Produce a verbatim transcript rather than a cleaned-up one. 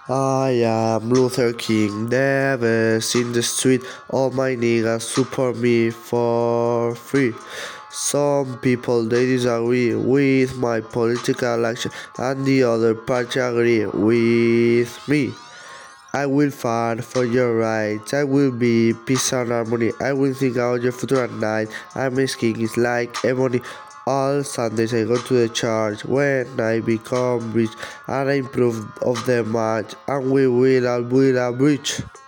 I am Luther King Davis in the street. All my niggas support me for free. Some people they disagree with my political action, and the other party agree with me. I will fight for your rights. I will be peace and harmony. I will think about your future at night. I'm skin is like ebony. All Sundays I go to the church. When I become rich and I improve of the match, and we will all will a bridge.